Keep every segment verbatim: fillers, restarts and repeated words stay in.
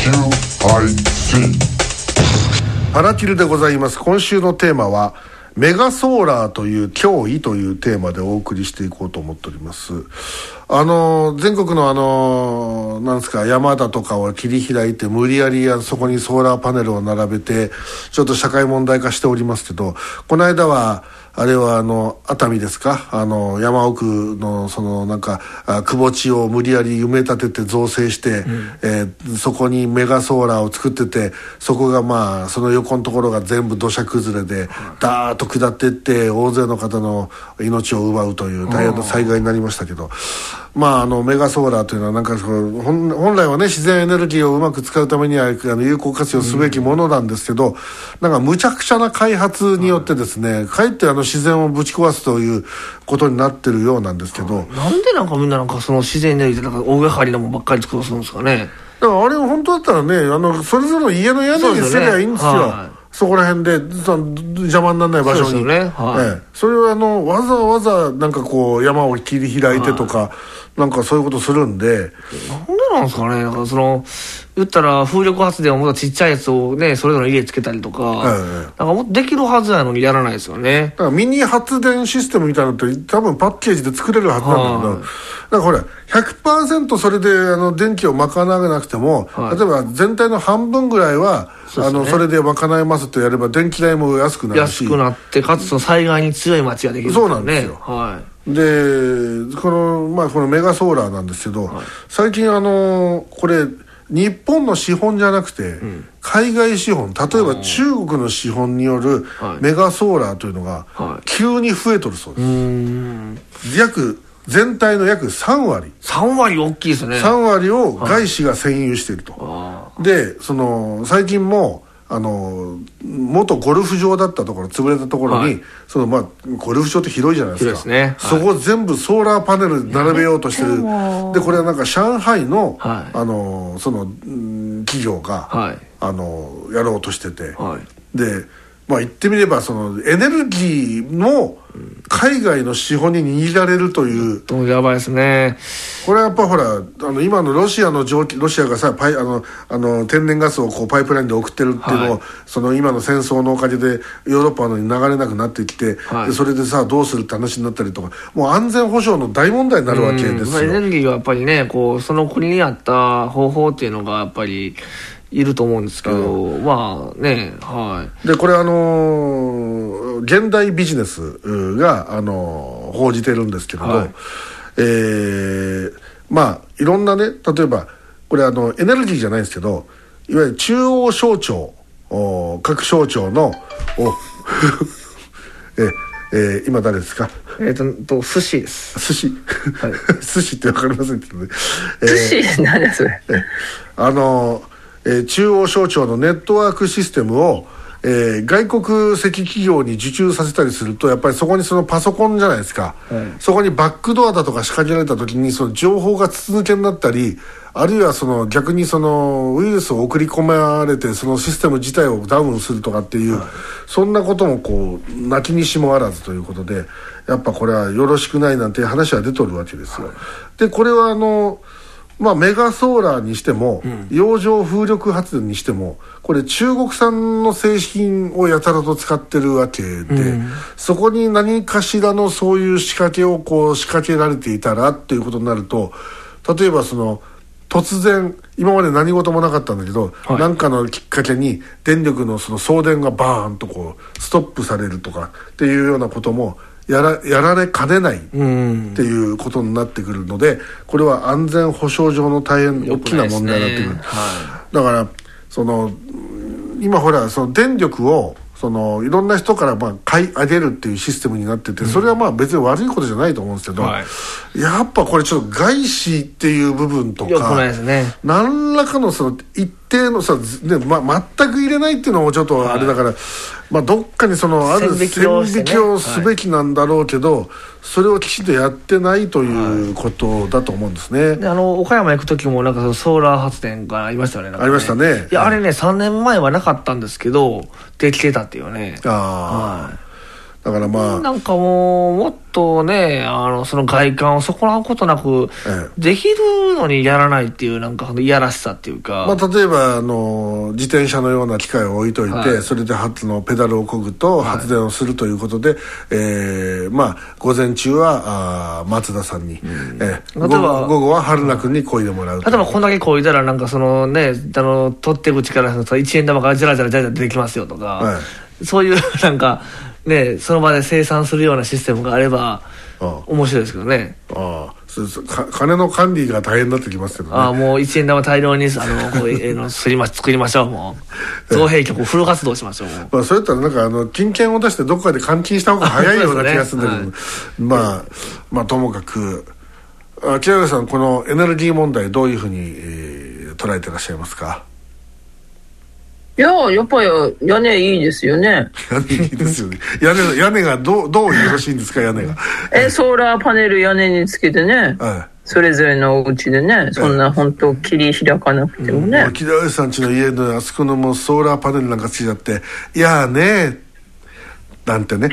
パラキルでございます。今週のテーマはメガソーラーという脅威というテーマでお送りしていこうと思っております。あの全国のあのなんですか山だとかを切り開いて無理やりそこにソーラーパネルを並べてちょっと社会問題化しておりますけど、この間はあれはあの熱海ですか、あの山奥のそのなんか窪地を無理やり埋め立てて造成して、うん、えー、そこにメガソーラーを作ってて、そこがまあその横のところが全部土砂崩れでダーッと下っていって大勢の方の命を奪うという大変な災害になりましたけど、まああのメガソーラーというのはなんか本, 本来はね自然エネルギーをうまく使うためにはあの有効活用すべきものなんですけど、うん、なんか無茶苦茶な開発によってですね、かえってあの自然をぶち壊すということになってるようなんですけど、 なんでなんかみんななんかその自然エネルギーでなんか大掛かりなもんばっかり作ろうするんですかね。 だからあれ本当だったらね、あのそれぞれの家の屋根にすればいいんですよ。そ, すよ、ね、はい、そこら辺で邪魔にならない場所に。そうですよね、はい、ええ、それはあのわざわざなんかこう山を切り開いてとか、はい、なんかそういうことするんで、 なんでなんですかね。なんかその言ったら風力発電をもっとちっちゃいやつをねそれぞれの家つけたりとか、はいはい、なんかもっとできるはずなのにやらないですよね。 だからミニ発電システムみたいなのって多分パッケージで作れるはずなんだけど、はい、だからほら ひゃくパーセント それであの電気を賄わなくても、はい、例えば全体の半分ぐらいは そ,、ね、あのそれで賄えますとやれば電気代も安くなるし、 安くなってかつその災害に強い街ができる、ね、 そうなんですよ、 はい、 でこの、まあ、このメガソーラーなんですけど、はい、最近あのこれ日本の資本じゃなくて、うん、海外資本、例えば中国の資本によるメガソーラーというのが急に増えとるそうです、はい、うーん、約全体の約さんわりさんわり大きいですね。 さんわりを外資が占有していると、はい、でその最近もあの元ゴルフ場だったところ潰れたところに、はい、そのまあゴルフ場って広いじゃないですか。 広いですね、 そこを全部ソーラーパネル並べようとしてる。でこれはなんか上海の、はい、あのその企業が、はい、あのやろうとしてて、はい、でまあ言ってみればそのエネルギーの海外の資本に握られるという、 うん、やばいですね。 これはやっぱほらあの今のロシアの蒸気ロシアがさパイあのあの天然ガスをこうパイプラインで送ってるっていうのを、はい、その今の戦争のおかげでヨーロッパのに流れなくなってきて、はい、でそれでさどうするって話になったりとか、もう安全保障の大問題になるわけですよ。 エネルギーはやっぱりねこうその国にあった方法っていうのがやっぱりいると思うんですけど、うん、まあね、はい。でこれあのー、現代ビジネスがあのー、報じてるんですけども、はい、えー、まあいろんなね、例えばこれあのエネルギーじゃないんですけど、いわゆる中央省庁各省庁のおええー、今誰ですか。 えっ、ー、と寿司です。 寿司、はい、寿司って分かりませんけどね。 寿司何だそれ。 えあのーえー、中央省庁のネットワークシステムを、えー、外国籍企業に受注させたりすると、やっぱりそこにそのパソコンじゃないですか、はい、そこにバックドアだとか仕掛けられた時にその情報が筒抜けになったり、あるいはその逆にそのウイルスを送り込まれてそのシステム自体をダウンするとかっていう、はい、そんなこともこうなきにしもあらずということで、やっぱこれはよろしくないなんていう話は出とるわけですよ、はい、でこれはあのまあ、メガソーラーにしても、うん、洋上風力発電にしてもこれ中国産の製品をやたらと使ってるわけで、うん、そこに何かしらのそういう仕掛けをこう仕掛けられていたらっていうことになると、例えばその突然今まで何事もなかったんだけど、はい、何かのきっかけに電力のその送電がバーンとこうストップされるとかっていうようなこともや ら, やられかねないっていうことになってくるので、これは安全保障上の大変大きな問題になってくる、ね、はい、だからその今ほらその電力をそのいろんな人からまあ買い上げるっていうシステムになってて、それはまあ別に悪いことじゃないと思うんですけど、はい、やっぱこれちょっと外資っていう部分とか、 よくないですね、 何らかのその一定のさ、ね、ま、全く入れないっていうのもちょっとあれだから、はい、まあ、どっかにそのある線引きをすべきなんだろうけど、はい、それをきちんとやってないということだと思うんですね。 であの岡山行く時もなんかそのソーラー発電がありましたよ ね, なんかね。 ありましたね。 いや、あれねさんねんまえはなかったんですけどできてたっていうね。あ、 はい、 だからまあなんかもうもっとね、あのその外観を損なうことなく、ええ、できるのにやらないっていうなんかいやらしさっていうか、 まあ、例えばあの自転車のような機械を置いといて、はい、それで発のペダルを漕ぐと発電をするということで、はい、えー、まあ午前中はあ松田さんに、うん、えー、午後、午後は春菜君に漕いでもらう。 例えばこんだけ漕いだらなんかそのね、あの取って口からいちえん玉がジャラジャラジャラ出てきますよとか、はい、そういうなんかね、その場で生産するようなシステムがあれば面白いですけどね。 ああ、そうそう、か金の管理が大変になってきますけどね。 ああ、もういちえん玉大量にあのこういうのすりま作りましょう。もう造幣局フル活動しましょう。 まあ、そうやったらなんかあの金券を出してどこかで換金した方が早いような気がするんだけど、ね、はい、まあまあともかく、木原さん、このエネルギー問題どういうふうに、えー、捉えてらっしゃいますか？ いや、やっぱり屋根いいですよね。 屋根いいですよね。屋根、屋根がどう、どうよろしいんですか、屋根が。 え、ソーラーパネル屋根につけてね、はい、それぞれのお家でね、そんな本当切り開かなくてもね。 木田さん家の家のあそこのもうソーラーパネルなんかつけちゃって、いやーねー、なんてね。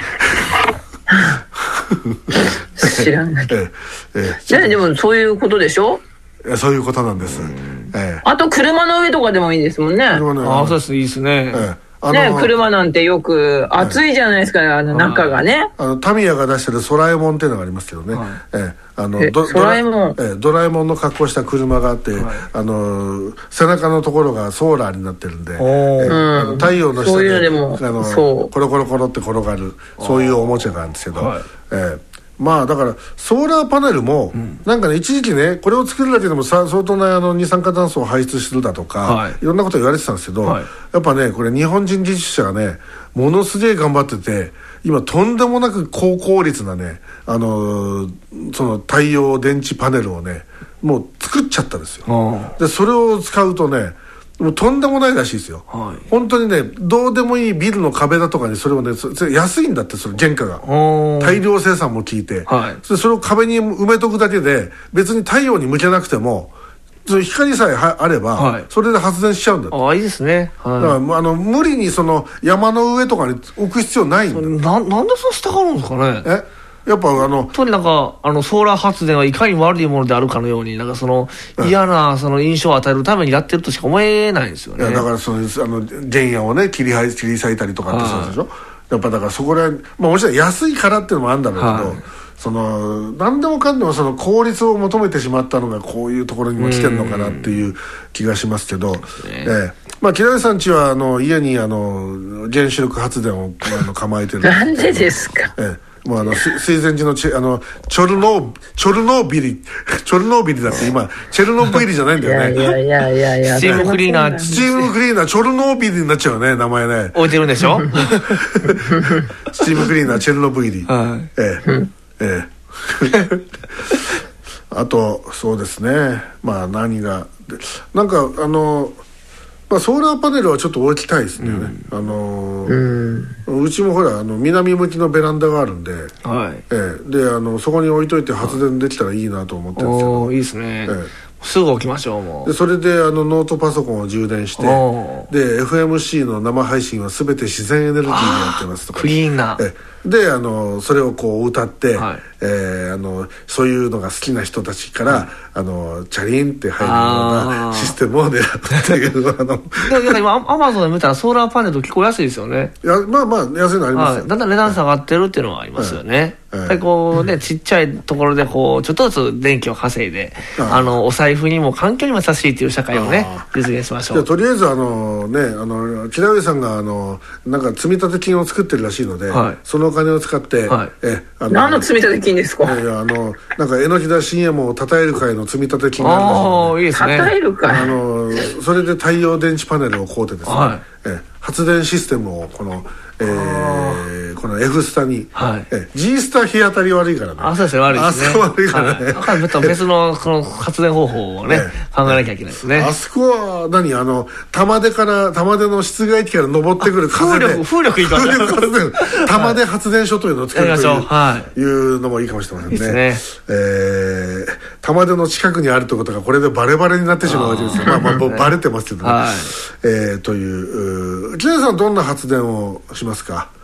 知らない。ええええ、でもそういうことでしょ？ そういうことなんです、 ええ、あと車の上とかでもいいですもんね。 ああ、そうです、いいですね、ええ、あのね、車なんてよく暑いじゃないですか、ええ、あの中がね、 あのタミヤが出してるソラエモンっていうのがありますけどね、はい、ええ、あのドソラエモン、 ええ、ドラえもんの格好した車があって、はい、あの背中のところがソーラーになってるんで、ええ、うん、あの太陽の下で、でもあのそうコロコロコロって転がる、そういうおもちゃがあるんですけど、はい、ええ、まあだからソーラーパネルもなんかね、一時期ね、これを作るだけでもさ相当なあの二酸化炭素を排出するだとか、はい、いろんなこと言われてたんですけど、はい、やっぱねこれ日本人技術者がねものすげえ頑張ってて、今とんでもなく高効率なね、あのー、その太陽電池パネルをねもう作っちゃったんですよ。でそれを使うとねもうとんでもないらしいですよ、はい、本当にねどうでもいいビルの壁だとかにそれをねそれ安いんだって、その原価が大量生産も効いて、はい、それそれを壁に埋めとくだけで別に太陽に向けなくてもその光さえあれば、はい、それで発電しちゃうんだって。 ああ、いいですね、はい、 だからあの無理にその山の上とかに置く必要ないんだ。 な, なんでそうしたがるんですかね。 えやっぱあのとになんかあのソーラー発電はいかに悪いものであるかのようになんかその嫌なその印象を与えるためにやってるとしか思えないんですよね。 いやだからそのあの原野をね切り切り裂いたりとかってそうでしょ、はい、やっぱだからそこら、まあ、もちろん安いからっていうのもあるんだろうけど、はい、その何でもかんでもその効率を求めてしまったのがこういうところにも来てるのかなっていう気がしますけど、ええ、まあ木田さん家はあの家にあの原子力発電をあの構えてるなんでですか。 ええ、もうあの水前寺のチあのチョルノーチョルノービリチョルノービリだって今チェルノブイリじゃないんだよね。 いやいやいやいやスチームクリーナースチームクリーナーチョルノービリになっちゃうね、名前ね。 置いてるんでしょ。 スチームクリーナーチェルノブイリ、はい、ええええあとそうですね、まあ何がなんかあのまあ、ソーラーパネルはちょっと置きたいですね、うん、あのーうん、うちもほらあの南向きのベランダがあるんで、はい、ええ、であのそこに置いといて発電できたらいいなと思ってるんですけど、 おいいですね、ええ、すぐ置きましょう。もうでそれであのノートパソコンを充電してで エフエムシー の生配信は全て自然エネルギーでやってますとか、 クリーンな、 ええ、であのそれをこう歌って、はい、えー、あのそういうのが好きな人たちから、はい、あのチャリンって入るようなシステムを狙っていうあので今アマゾンで見たらソーラーパネル聞こえやすいですよね。 いやまあまあ安いのありますよ、 はい、だんだん値段下がってるっていうのはありますよね、はい、やっぱりこうね、ちっちゃいところでこうちょっとずつ電気を稼いで、あのお財布にも環境にも優しいっていう社会をね実現しましょう。 とりあえずあのね、あの木田上さんがあのなんか積立金を作ってるらしいので、はい、そのお金を使って、はい、えあの何の積立金ですか。 いやあのなんか榎田信也もたたえる会の積立金があるらしいので、 たたえる会、 あのそれで太陽電池パネルを買うてですね、はい、え発電システムをこの、えー、この F スタに、はい、え G スタ日当たり悪いからね。 あ、そうですね、悪いですね。 あそこ悪いからね。 はい、別, 別のこの発電方法をね、ね考えなきゃいけないですね。 あそこは何あの玉出から玉出の室外機から登ってくる風で風力風力いいかもしれない。 風力発電玉出発電所というのを作るという、はい、いうのもいいかもしれませんね。いいですね。えー、玉出の近くにあるということがこれでバレバレになってしまうわけですよ。まあまあもうバレてますけどね。はい、えー、という木田さんどんな発電をしますか。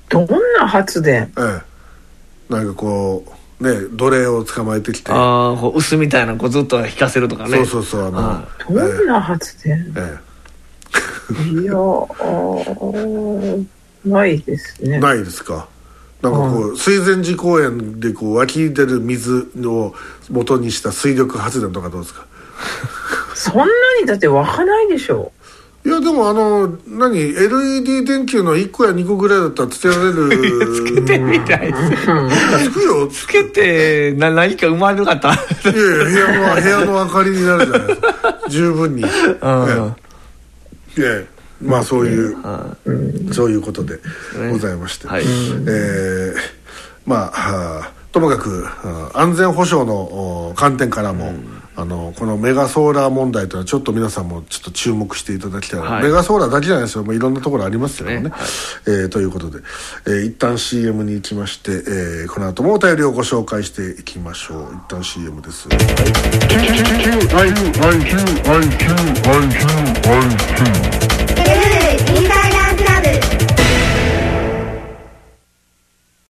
どんな発電？ ええ、なんかこうね奴隷を捕まえてきて、 ああ、こう臼みたいなこうずっと引かせるとかね。 そうそうそう、あの、 あどんな発電？ ええいやーないですね。 ないですか。なんかこう、うん、水前寺公園でこう湧き出る水を元にした水力発電とかどうですか？ そんなにだって湧かないでしょ。 いやでもあの何 エルイーディー 電球のいっこやにこぐらいだったらつけられるつけてみたいつくよ。 つけてな何か生まれなかった？ いやいや部屋の部屋の明かりになるじゃないですか十分に。いやまあそういう、うん、そういうことでございまして、ね、はい、えー、まあともかく安全保障の観点からも、うん、あのこのメガソーラー問題というのはちょっと皆さんもちょっと注目していただきたい、はい、メガソーラーだけじゃないですよ、もういろんなところありますけどね、はい、えー、ということで、えー、一旦 シーエム に行きまして、えー、この後もお便りをご紹介していきましょう。一旦 シーエム です。はい